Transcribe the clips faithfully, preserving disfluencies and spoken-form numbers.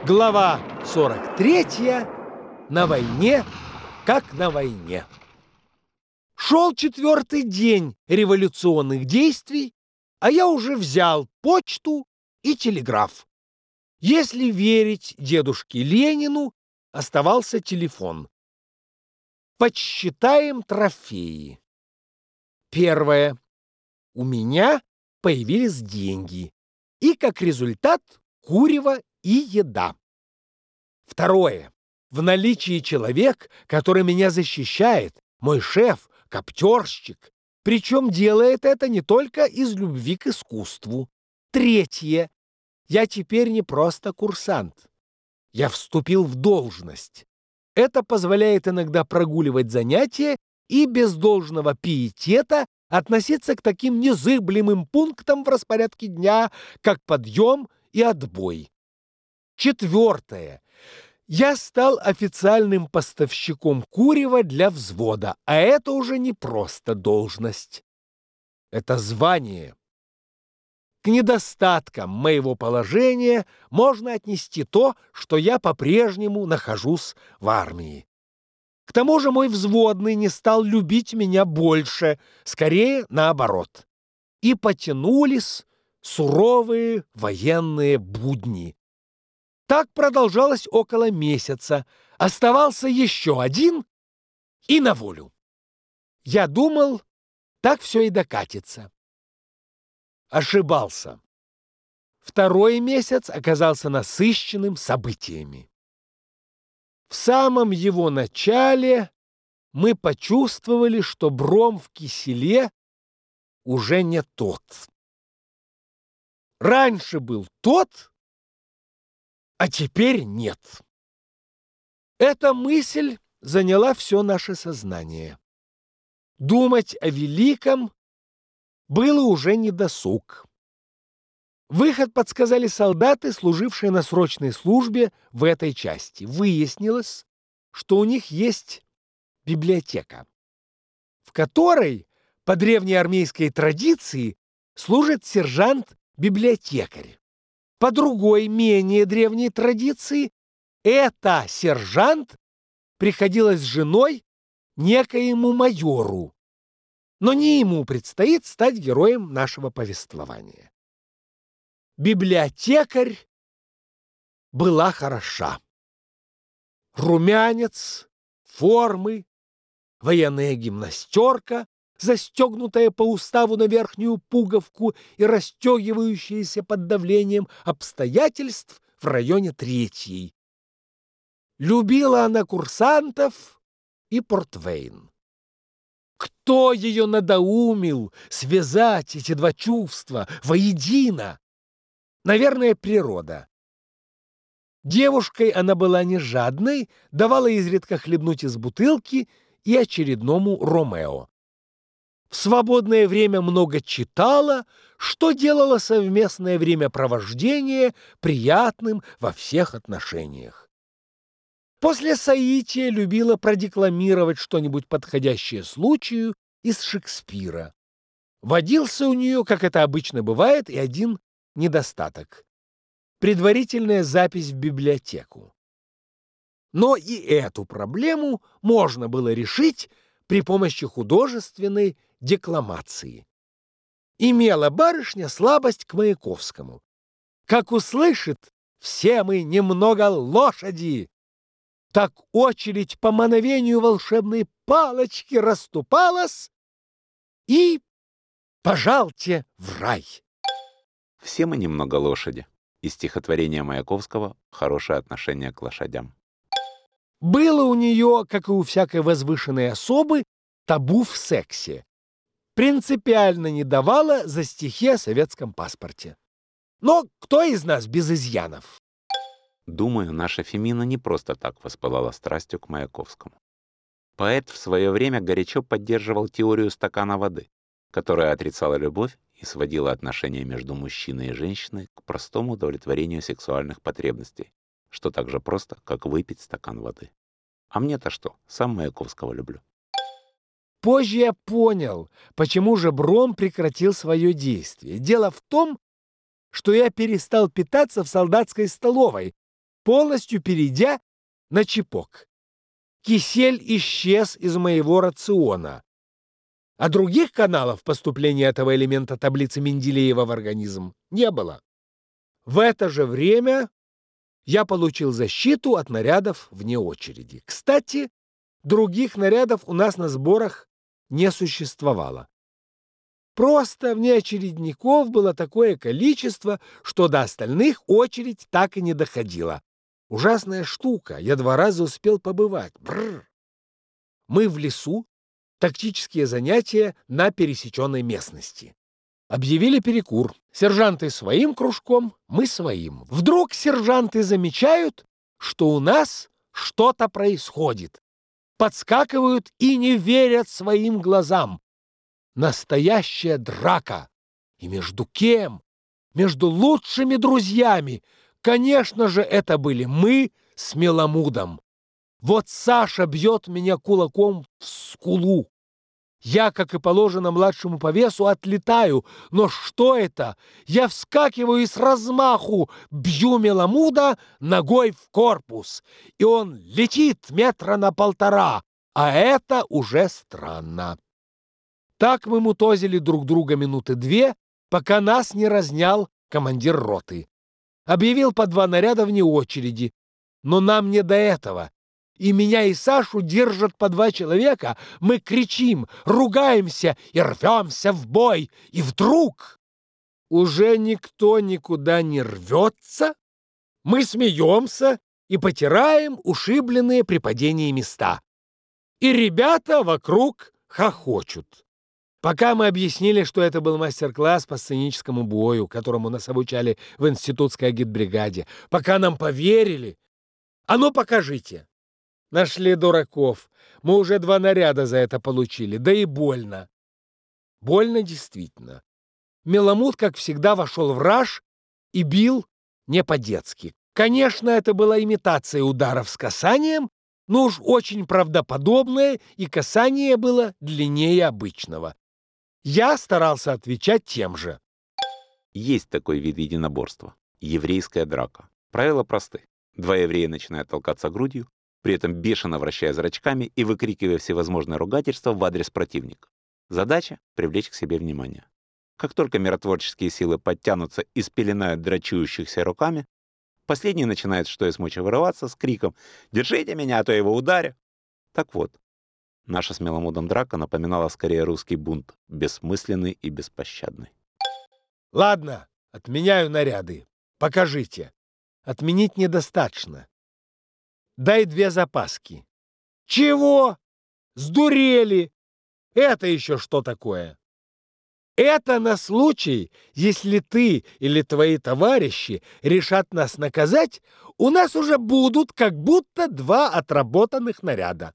Глава сорок третья. На войне, как на войне. Шел четвертый день революционных действий, а я уже взял почту и телеграф. Если верить дедушке Ленину, оставался телефон. Подсчитаем трофеи. Первое. У меня появились деньги. И, как результат, курево и еда. Второе. В наличии человек, который меня защищает, мой шеф, коптерщик, причем делает это не только из любви к искусству. Третье. Я теперь не просто курсант. Я вступил в должность. Это позволяет иногда прогуливать занятия и без должного пиетета относиться к таким незыблемым пунктам в распорядке дня, как подъем и отбой. Четвертое. Я стал официальным поставщиком курева для взвода, а это уже не просто должность. Это звание. К недостаткам моего положения можно отнести то, что я по-прежнему нахожусь в армии. К тому же мой взводный не стал любить меня больше, скорее наоборот. И потянулись суровые военные будни. Так продолжалось около месяца. Оставался еще один и на волю. Я думал, так все и докатится. Ошибался. Второй месяц оказался насыщенным событиями. В самом его начале мы почувствовали, что бром в киселе уже не тот. Раньше был тот, а теперь нет. Эта мысль заняла все наше сознание. Думать о великом было уже недосуг. Выход подсказали солдаты, служившие на срочной службе в этой части. Выяснилось, что у них есть библиотека, в которой, по древней армейской традиции, служит сержант-библиотекарь. По другой, менее древней традиции, эта сержант приходилась женой некоему майору. Но не ему предстоит стать героем нашего повествования. Библиотекарь была хороша. Румянец, формы, военная гимнастерка, застегнутая по уставу на верхнюю пуговку и расстегивающаяся под давлением обстоятельств в районе третьей. Любила она курсантов и портвейн. Кто ее надоумил связать эти два чувства воедино? Наверное, природа. Девушкой она была не жадной, давала изредка хлебнуть из бутылки и очередному Ромео. В свободное время много читала, что делало совместное времяпровождение приятным во всех отношениях. После соития любила продекламировать что-нибудь подходящее случаю из Шекспира. Водился у нее, как это обычно бывает, и один недостаток – предварительная запись в библиотеку. Но и эту проблему можно было решить при помощи художественной декламации. Имела барышня слабость к Маяковскому. Как услышит «все мы немного лошади», так очередь по мановению волшебной палочки расступалась, и пожалте в рай. «Все мы немного лошади» из стихотворения Маяковского «Хорошее отношение к лошадям». Было у нее, как и у всякой возвышенной особы, табу в сексе. Принципиально не давала за стихи о советском паспорте. Но кто из нас без изъянов? Думаю, наша Фемина не просто так воспылала страстью к Маяковскому. Поэт в свое время горячо поддерживал теорию стакана воды, которая отрицала любовь и сводила отношения между мужчиной и женщиной к простому удовлетворению сексуальных потребностей, что так же просто, как выпить стакан воды. А мне-то что, сам Маяковского люблю. Позже я понял, почему же бром прекратил свое действие. Дело в том, что я перестал питаться в солдатской столовой, полностью перейдя на чепок. Кисель исчез из моего рациона, а других каналов поступления этого элемента таблицы Менделеева в организм не было. В это же время я получил защиту от нарядов вне очереди. Кстати, других нарядов у нас на сборах не существовало. Просто вне очередников было такое количество, что до остальных очередь так и не доходила. Ужасная штука, я два раза успел побывать. Бррр. Мы в лесу, тактические занятия на пересеченной местности. Объявили перекур. Сержанты своим кружком, мы своим. Вдруг сержанты замечают, что у нас что-то происходит. Подскакивают и не верят своим глазам. Настоящая драка. И между кем? Между лучшими друзьями. Конечно же, это были мы с Меламудом. Вот Саша бьет меня кулаком в скулу. Я, как и положено младшему по весу, отлетаю. Но что это? Я вскакиваю и с размаху бью Меламуда ногой в корпус. И он летит метра на полтора. А это уже странно. Так мы мутозили друг друга минуты две, пока нас не разнял командир роты. Объявил по два наряда вне очереди. Но нам не до этого. И меня, и Сашу держат по два человека. Мы кричим, ругаемся и рвемся в бой. И вдруг уже никто никуда не рвется. Мы смеемся и потираем ушибленные при падении места. И ребята вокруг хохочут. Пока мы объяснили, что это был мастер-класс по сценическому бою, которому нас обучали в институтской агитбригаде, пока нам поверили. А ну покажите. Нашли дураков. Мы уже два наряда за это получили. Да и больно. Больно действительно. Меламуд, как всегда, вошел в раж и бил не по-детски. Конечно, это была имитация ударов с касанием, но уж очень правдоподобное, и касание было длиннее обычного. Я старался отвечать тем же. Есть такой вид единоборства — еврейская драка. Правила просты. Два еврея начинают толкаться грудью, при этом бешено вращая зрачками и выкрикивая всевозможные ругательства в адрес противника. Задача — привлечь к себе внимание. Как только миротворческие силы подтянутся и спеленают драчующихся руками, последний начинает что из мочи вырываться с криком «Держите меня, а то я его ударю!». Так вот, наша с Меламудом драка напоминала скорее русский бунт, бессмысленный и беспощадный. Ладно, отменяю наряды. Покажите. Отменить недостаточно. Дай две запаски. Чего? Сдурели? Это еще что такое? Это на случай, если ты или твои товарищи решат нас наказать, у нас уже будут как будто два отработанных наряда.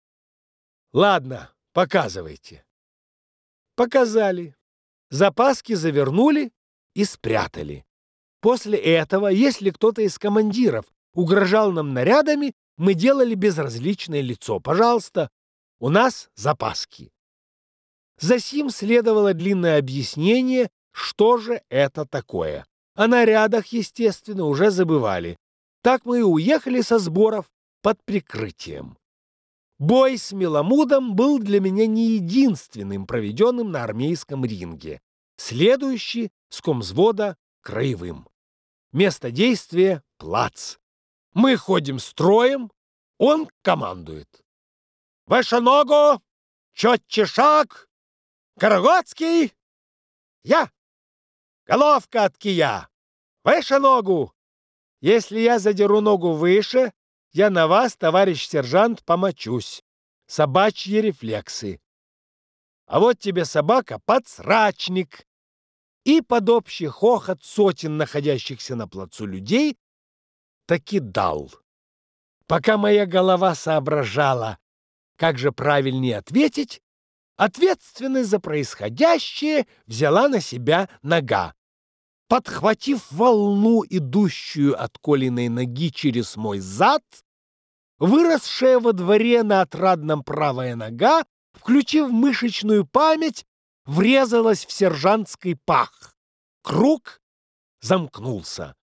Ладно, показывайте. Показали. Запаски завернули и спрятали. После этого, если кто-то из командиров угрожал нам нарядами, мы делали безразличное лицо. Пожалуйста, у нас запаски. Засим следовало длинное объяснение, что же это такое. О нарядах, естественно, уже забывали. Так мы и уехали со сборов под прикрытием. Бой с Меламудом был для меня не единственным, проведенным на армейском ринге. Следующий с комвзвода краевым. Место действия — плац. Мы ходим строем, он командует. «Выше ногу! Четче шаг! Карагодский! Я! Головка от кия! Выше ногу! Если я задеру ногу выше, я на вас, товарищ сержант, помочусь. Собачьи рефлексы. А вот тебе собака подсрачник». И под общий хохот сотен находящихся на плацу людей таки дал. Пока моя голова соображала, как же правильнее ответить, ответственность за происходящее взяла на себя нога. Подхватив волну, идущую от Колиной ноги через мой зад, выросшая во дворе на отрадном правая нога, включив мышечную память, врезалась в сержантский пах. Круг замкнулся.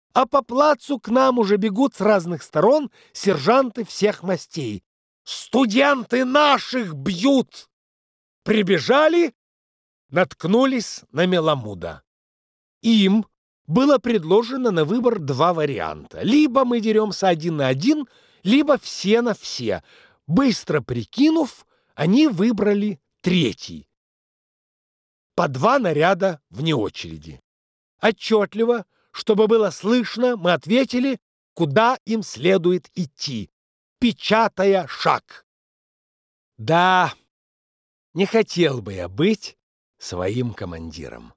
а по плацу к нам уже бегут с разных сторон сержанты всех мастей. «Студенты наших бьют!» Прибежали, наткнулись на Меламуда. Им было предложено на выбор два варианта. Либо мы деремся один на один, либо все на все. Быстро прикинув, они выбрали третий. По два наряда вне очереди. Отчетливо, чтобы было слышно, мы ответили, куда им следует идти, печатая шаг. Да, не хотел бы я быть своим командиром.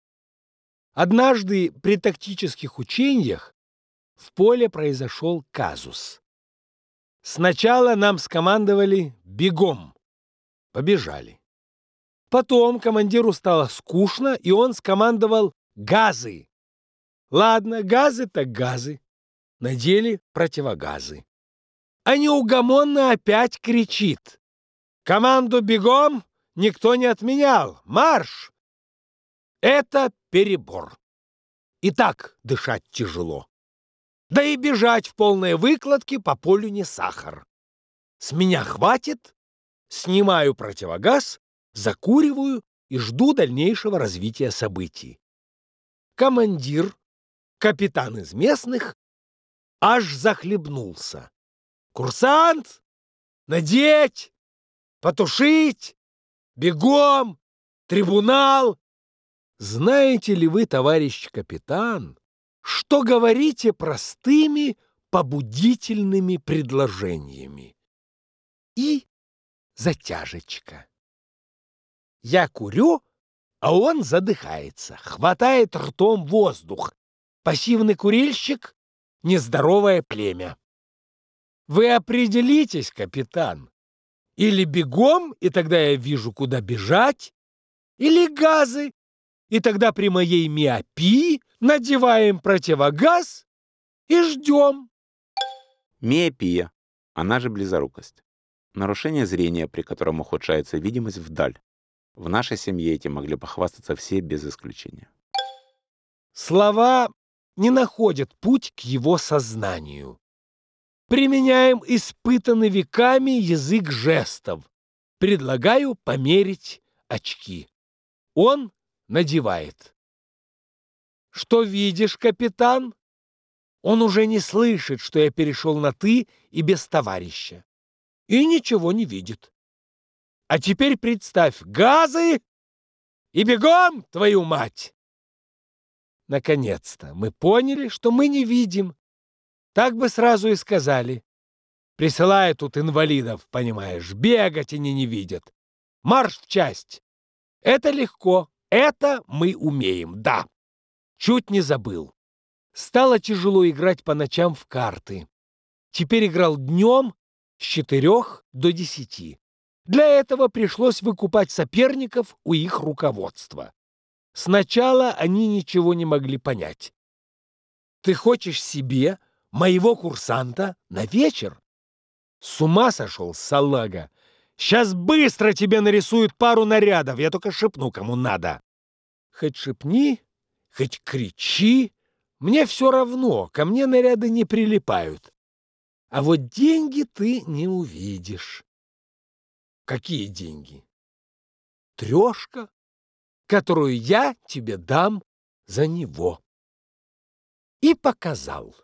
Однажды при тактических учениях в поле произошел казус. Сначала нам скомандовали «бегом». Побежали. Потом командиру стало скучно, и он скомандовал «газы». Ладно, газы так газы. Надели противогазы. А неугомонно опять кричит: «Команду бегом никто не отменял! Марш!» Это перебор. И так дышать тяжело. Да и бежать в полной выкладке по полю не сахар. С меня хватит, снимаю противогаз, закуриваю и жду дальнейшего развития событий. Командир, капитан из местных, аж захлебнулся. «Курсант! Надеть! Потушить! Бегом! Трибунал!» Знаете ли вы, товарищ капитан, что говорите простыми побудительными предложениями? И затяжечка. Я курю, а он задыхается, хватает ртом воздух. Пассивный курильщик — нездоровое племя. Вы определитесь, капитан. Или бегом, и тогда я вижу, куда бежать, или газы, и тогда при моей миопии надеваем противогаз и ждем. Миопия, она же близорукость. Нарушение зрения, при котором ухудшается видимость вдаль. В нашей семье этим могли похвастаться все без исключения. Слова не находят путь к его сознанию. Применяем испытанный веками язык жестов. Предлагаю померить очки. Он надевает. Что видишь, капитан? Он уже не слышит, что я перешел на «ты» и без товарища. И ничего не видит. А теперь представь, газы и бегом, твою мать! Наконец-то мы поняли, что мы не видим. Так бы сразу и сказали. Присылая тут инвалидов, понимаешь, бегать они не видят. Марш в часть. Это легко, это мы умеем, да. Чуть не забыл. Стало тяжело играть по ночам в карты. Теперь играл днем с четырех до десяти. Для этого пришлось выкупать соперников у их руководства. Сначала они ничего не могли понять. Ты хочешь себе моего курсанта на вечер? С ума сошел, салага. Сейчас быстро тебе нарисуют пару нарядов, я только шепну, кому надо. Хоть шепни, хоть кричи, мне все равно, ко мне наряды не прилипают. А вот деньги ты не увидишь. Какие деньги? Трешка, которую я тебе дам за него. И показал.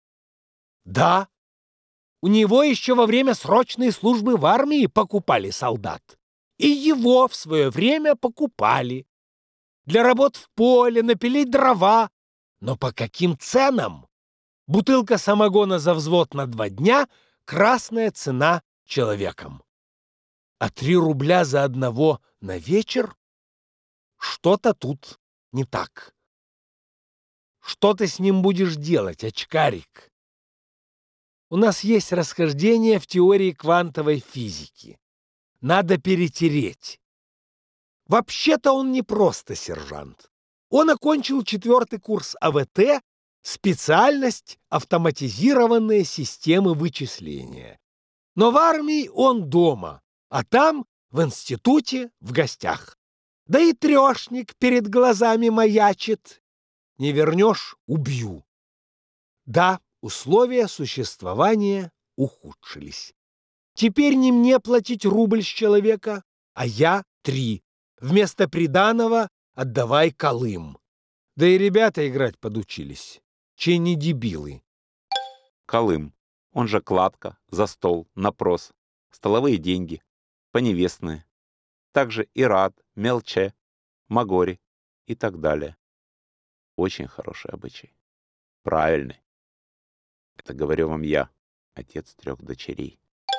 Да, у него еще во время срочной службы в армии покупали солдат. И его в свое время покупали. Для работ в поле, напилить дрова. Но по каким ценам? Бутылка самогона за взвод на два дня — красная цена человеком. А три рубля за одного на вечер? Что-то тут не так. Что ты с ним будешь делать, очкарик? У нас есть расхождение в теории квантовой физики. Надо перетереть. Вообще-то он не просто сержант. Он окончил четвертый курс А В Т, специальность автоматизированные системы вычисления. Но в армии он дома, а там в институте в гостях. Да и трешник перед глазами маячит. Не вернешь — убью. Да, условия существования ухудшились. Теперь не мне платить рубль с человека, а я три. Вместо приданого отдавай колым. Да и ребята играть подучились. Чей не дебилы. Колым, он же кладка, за стол, напрос, столовые деньги, поневестные. Также и рад, мелче, магори и так далее. Очень хороший обычай. Правильный. Это говорю вам я, отец трех дочерей.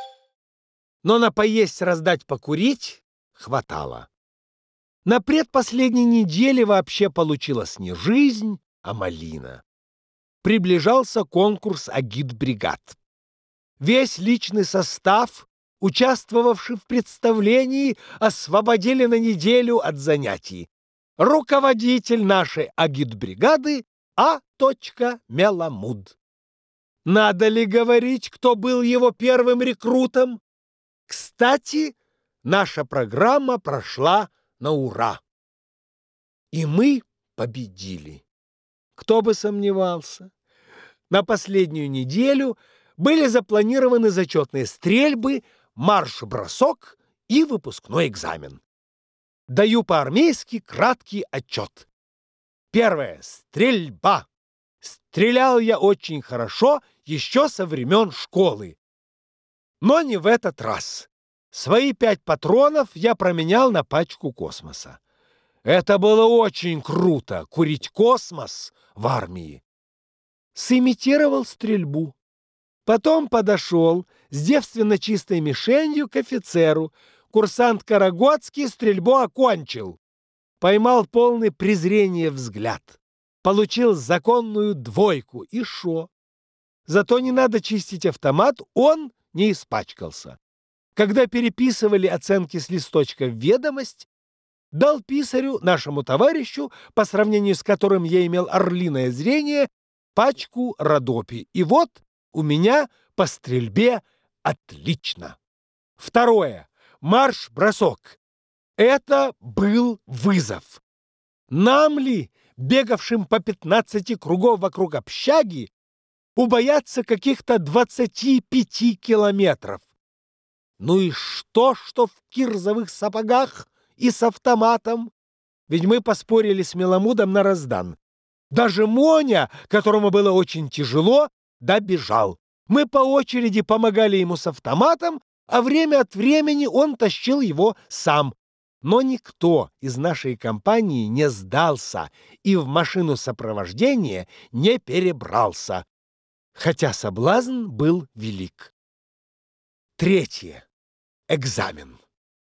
Но на поесть, раздать, покурить хватало. На предпоследней неделе вообще получилась не жизнь, а малина. Приближался конкурс агитбригад. Весь личный состав, участвовавший в представлении, освободили на неделю от занятий. Руководитель нашей агитбригады А. Меламуд. Надо ли говорить, кто был его первым рекрутом? Кстати, наша программа прошла на ура. И мы победили. Кто бы сомневался. На последнюю неделю были запланированы зачетные стрельбы, марш-бросок и выпускной экзамен. Даю по-армейски краткий отчет. Первое. Стрельба. Стрелял я очень хорошо еще со времен школы. Но не в этот раз. Свои пять патронов я променял на пачку космоса. Это было очень круто — курить космос в армии. Сымитировал стрельбу. Потом подошел с девственно чистой мишенью к офицеру. Курсант Карагодский стрельбу окончил. Поймал полный презрения взгляд. Получил законную двойку. И шо? Зато не надо чистить автомат, он не испачкался. Когда переписывали оценки с листочка в ведомость, дал писарю, нашему товарищу, по сравнению с которым я имел орлиное зрение, пачку Родопи. И вот у меня по стрельбе отлично. Второе. Марш-бросок. Это был вызов. Нам ли, бегавшим по пятнадцати кругов вокруг общаги, убояться каких-то двадцати пяти километров? Ну и что, что в кирзовых сапогах и с автоматом? Ведь мы поспорили с Меламудом на раздан. Даже Моня, которому было очень тяжело, добежал. Мы по очереди помогали ему с автоматом, а время от времени он тащил его сам. Но никто из нашей компании не сдался и в машину сопровождения не перебрался, хотя соблазн был велик. Третье. Экзамен.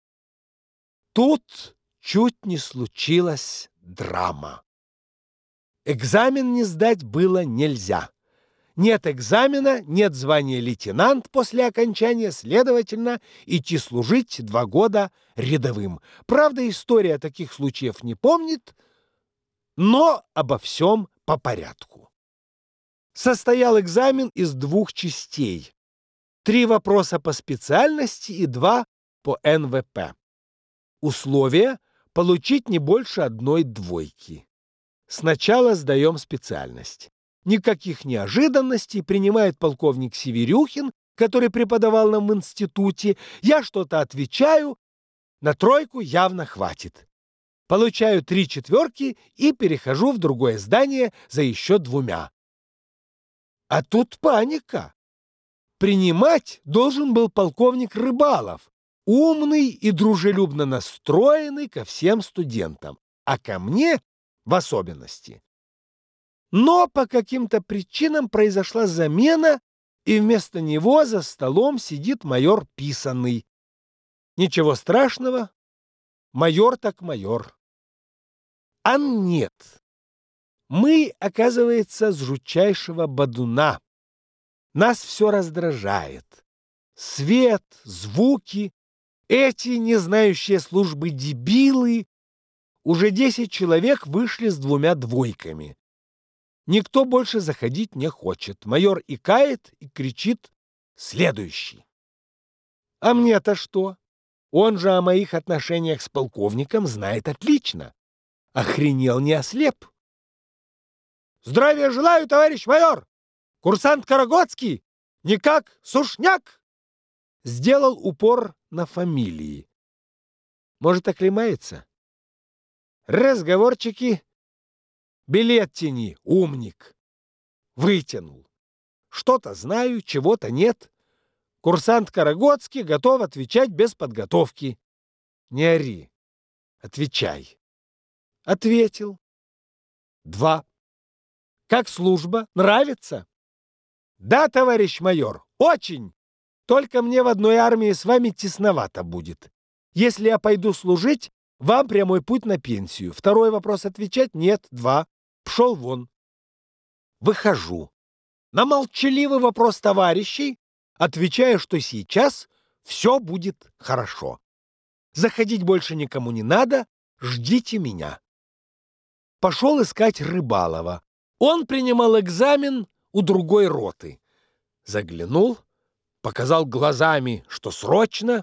Тут чуть не случилась драма. Экзамен не сдать было нельзя. Нет экзамена, нет звания лейтенант после окончания, следовательно, идти служить два года рядовым. Правда, история таких случаев не помнит, но обо всем по порядку. Состоял экзамен из двух частей. Три вопроса по специальности и два по эн вэ пэ. Условия — получить не больше одной двойки. Сначала сдаем специальность. Никаких неожиданностей, принимает полковник Северюхин, который преподавал нам в институте. Я что-то отвечаю, на тройку явно хватит. Получаю три четверки и перехожу в другое здание за еще двумя. А тут паника. Принимать должен был полковник Рыбалов, умный и дружелюбно настроенный ко всем студентам, а ко мне в особенности. Но по каким-то причинам произошла замена, и вместо него за столом сидит майор Писаный. Ничего страшного, майор так майор. А нет, мы, оказывается, с жутчайшего бодуна. Нас все раздражает. Свет, звуки, эти, не знающие службы дебилы. Уже десять человек вышли с двумя двойками. Никто больше заходить не хочет. Майор икает и кричит «Следующий!». А мне-то что? Он же о моих отношениях с полковником знает отлично. Охренел, не ослеп. «Здравия желаю, товарищ майор!» Курсант Карагодский? Никак Сушняк?» Сделал упор на фамилии. Может, оклемается? Разговорчики. Билет тяни, умник. Вытянул. Что-то знаю, чего-то нет. Курсант Карагодский готов отвечать без подготовки. Не ори. Отвечай. Ответил. Два. Как служба? Нравится? Да, товарищ майор, очень. Только мне в одной армии с вами тесновато будет. Если я пойду служить, вам прямой путь на пенсию. Второй вопрос отвечать? Нет. Два. Пшел вон. Выхожу. На молчаливый вопрос товарищей отвечаю, что сейчас все будет хорошо. Заходить больше никому не надо, ждите меня. Пошел искать Рыбалова. Он принимал экзамен у другой роты. Заглянул, показал глазами, что срочно.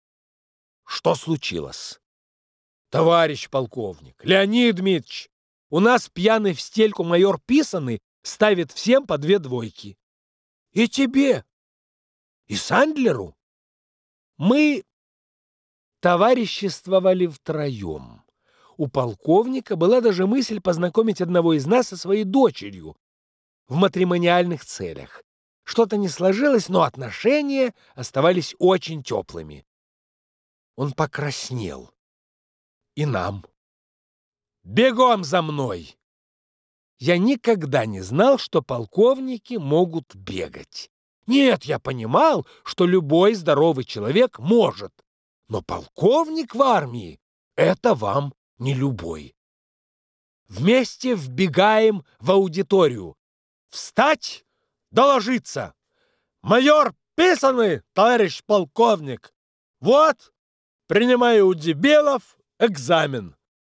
Что случилось? Товарищ полковник, Леонид Дмитриевич, у нас пьяный в стельку майор Писаный ставит всем по две двойки. И тебе, и Сандлеру. Мы товариществовали втроем. У полковника была даже мысль познакомить одного из нас со своей дочерью в матримониальных целях. Что-то не сложилось, но отношения оставались очень теплыми. Он покраснел. И нам. «Бегом за мной!» Я никогда не знал, что полковники могут бегать. Нет, я понимал, что любой здоровый человек может. Но полковник в армии — это вам не любой. Вместе вбегаем в аудиторию. Встать, доложиться. Майор Писаный, товарищ полковник. Вот, принимаю у дебилов экзамен.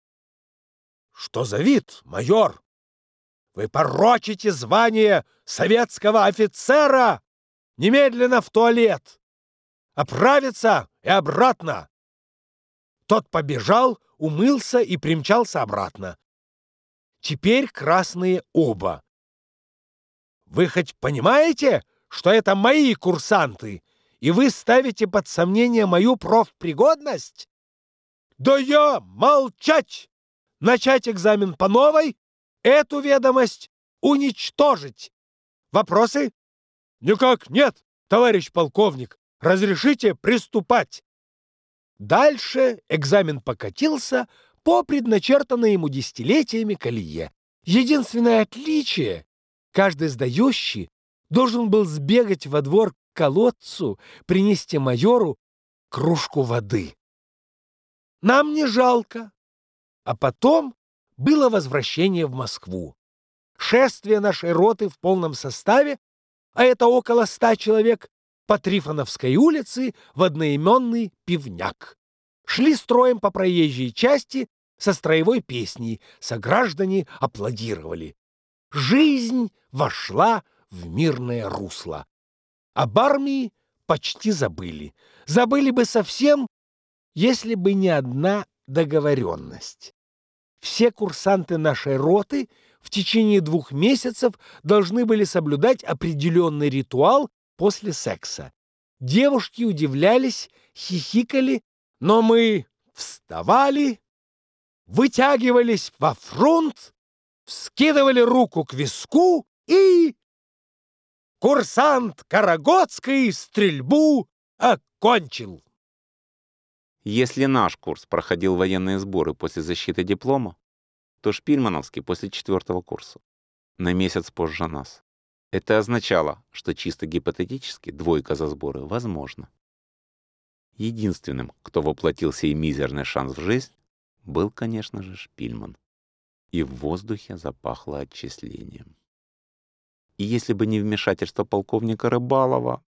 Что за вид, майор? Вы порочите звание советского офицера! Немедленно в туалет! Оправиться и обратно! Тот побежал, умылся и примчался обратно. Теперь красные оба. Вы хоть понимаете, что это мои курсанты, и вы ставите под сомнение мою профпригодность? Да я молчать! Начать экзамен по новой, эту ведомость уничтожить. Вопросы? Никак нет, товарищ полковник. Разрешите приступать. Дальше экзамен покатился по предначертанной ему десятилетиями колее. Единственное отличие — каждый сдающий должен был сбегать во двор к колодцу, принести майору кружку воды. Нам не жалко. А потом было возвращение в Москву. Шествие нашей роты в полном составе, а это около ста человек, по Трифоновской улице в одноименный пивняк. Шли строем по проезжей части со строевой песней, сограждане аплодировали. Жизнь вошла в мирное русло. Об армии почти забыли. Забыли бы совсем, если бы не одна договоренность. Все курсанты нашей роты в течение двух месяцев должны были соблюдать определенный ритуал после секса. Девушки удивлялись, хихикали, но мы вставали, вытягивались во фронт, вскидывали руку к виску и... Курсант Карагодский стрельбу окончил. Если наш курс проходил военные сборы после защиты диплома, то Шпильмановский после четвертого курса, на месяц позже нас. Это означало, что чисто гипотетически двойка за сборы возможна. Единственным, кто воплотил сей мизерный шанс в жизнь, был, конечно же, Шпильман. И в воздухе запахло отчислением. И если бы не вмешательство полковника Рыбалова,